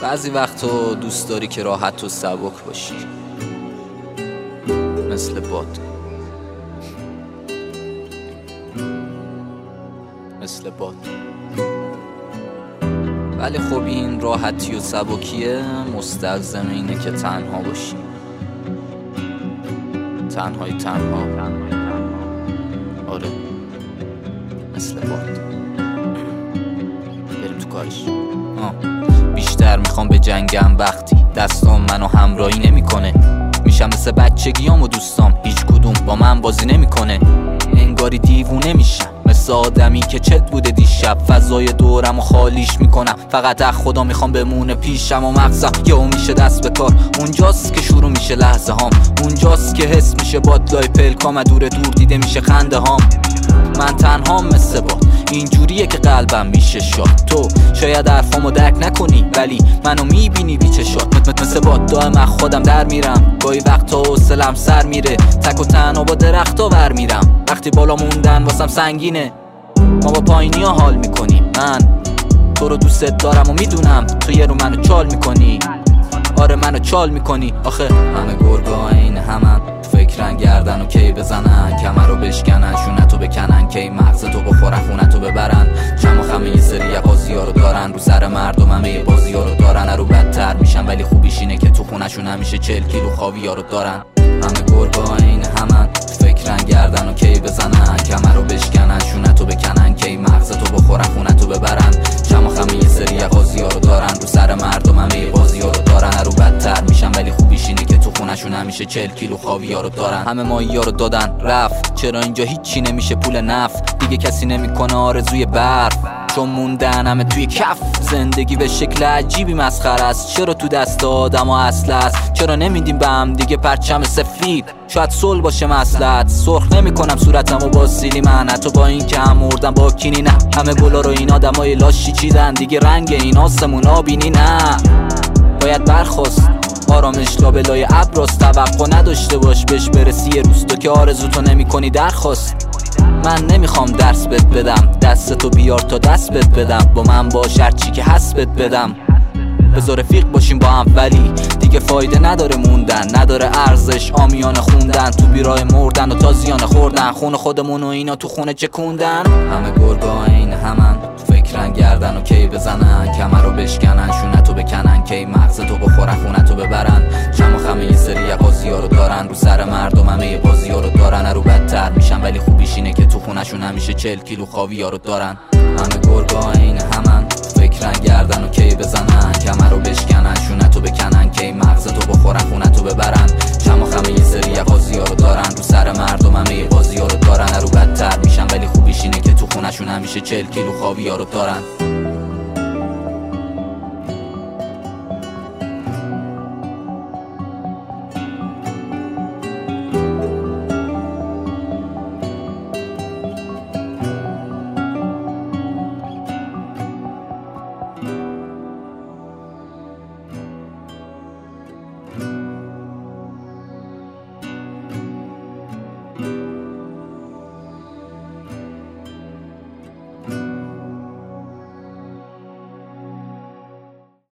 بعضی وقتا دوست داری که راحت و سبک باشی، مثل باد، مثل باد. ولی خب این راحتی و سبکیه مستلزم اینه که تنها باشی، تنها. آره مثل باد. بریم تو کارش. بیشتر میخوام به جنگم وقتی دستام منو همراهی نمیکنه. میشم مثل بچگیام و دوستام، هیچ کدوم با من بازی نمیکنه. انگاری دیوونه میشم مثل آدمی که چت بوده دیشب. فضای دورم و خالیش میکنم، فقط از خدا میخوام بمونه پیشم و مغزم یهو میشه دست به کار. اونجاست که شروع میشه لحظه هام، اونجاست که حس میشه بادلای پلکام، دور دیده میشه خنده هام. من تنهام مثل باد، اینجوریه که قلبم میشه شاد. تو شاید حرفامو درک نکنی ولی منو میبینی بی چشات. مثل باد دائم خودم در میرم، گاهی وقتا حوصله‌ام سر میره. تک و تنها با درختا ور میرم، وقتی بالا موندن واسم سنگینه. ما با پایینیا حال میکنیم، من تو رو دوست دارم و میدونم تو یه رو منو چال میکنی. آره منو چال میکنی. آخه همه گرگا این همن، فکرن گردن و کی بزنن، کمر رو بشکنن، شونتو بکنن، کی مغزتو بخورن، خونتو ببرن. چم و خمه یه سری بازی ها رو دارن، رو سر مردم همه بازی ها رو دارن. رو بدتر میشن ولی خوبیش اینه که تو خونشون همیشه 40 کیلو خاوی ها رو دارن. همه گرگا این همن، فکرن گردن و کی بزنن، کمر رو بشکنن، شونتو بکنن، کی مغزتو بخورن، خونتو ببرن. چم و خمه یه سری بازی ها رو دارن، رو سر مردم همه بازی ها رو دارن. رو بدتر میشن ولی خوبیش اینه که تو خونشون همیشه 40 کیلو خاوی ها رو دارن. همه ماهی ها رو دادن رفت، چرا اینجا هیچی نمیشه پول نفت؟ دیگه کسی نمیکنه آرزوی برف، چون موندن همه توی کف. زندگی به شکل عجیبی مسخره است، چرا تو دست آدم ها اصل است؟ چرا نمیدیم به هم دیگه پرچم سفید؟ شاید صلح باشه مصلحت. سرخ نمیکنم صورتمو با سیلی من، حتی با این که هم مردم با کینی نه. همه گلا رو این آدمای لاشی چیدن، دیگه رنگ این آسمون آبینی نه. باید برخواست آرامش لابلای ابراست، توقع نداشته باش بهش برسی یه روز. تو که آرزوتو نمی کنی درخواست. من نمیخوام درس بهت بدم، دستتو بیار تا دست بهت بدم. با من باش هرچی که هست بهت بدم. بذار رفیق باشیم با هم ولی دیگه فایده نداره موندن، نداره ارزش آمیانه خوندن. تو بیرای مردن و تازیانه خوردن، خون خودمون و اینا تو خونه چکوندن. همه گرگا این همن، فکرن گردن و کی بزنن، کمر رو بشکنن، شونتو بکنن، کی مغزتو بخورن، خونتو ببرن. چم و خمه یه سری بازی ها رو دارن، رو سر مردم همه بازی ها رو دارن. رو بدتر میشن ولی خوبیش اینه که تو خونشون همیشه 40 کیلو خاوی ها رو دارن. همه گرگا این همن، فکرن گردن و کی بزنن، کمر رو بشکنن، شونتو بکنن، کی مغزتو بخورن، خونتو ببرن. چم و خمه یه سری بازی ها رو دارن، رو سر مردم همه بازی ها رو دارن. رو بدتر میشن ولی خوبیش اینه که تو خونشون همیشه 40 کیلو خاوی ها رو دارن.